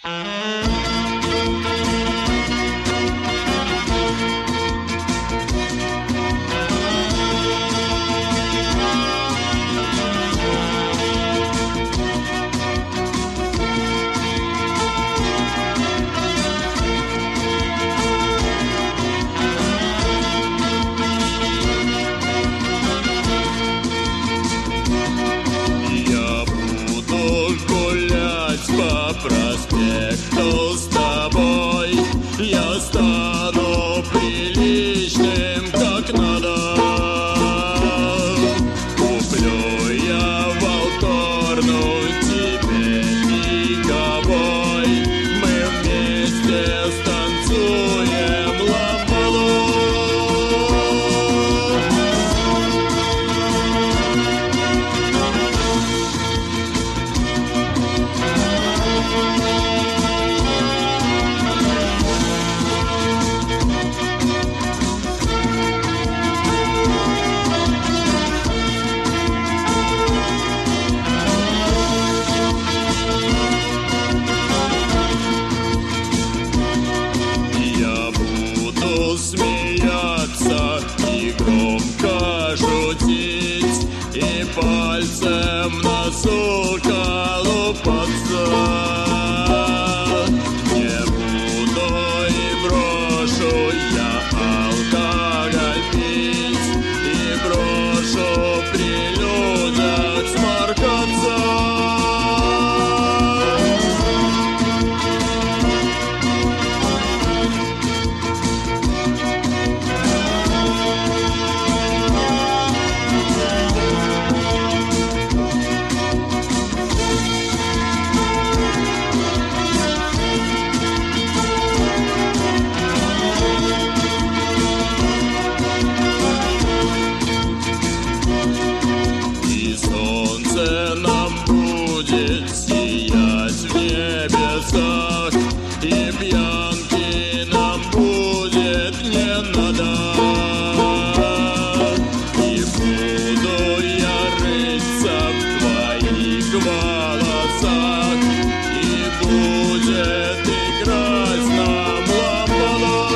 Я буду гулять по проспекту с тобой. Я стану приличным, как надо. Куплю я волторну тебе никогой. Мы вместе станцуем ламбаду. Я буду смеяться и громко шутить, и пальцем на носу колупаться. Не буду и брошу я алкоголь пить, и брошу при людях сморкаться. И солнце нам будет сиять в небесах, и пьянки нам будет не надо. И буду я рыться в твоих волосах, и будет играть нам ламбада.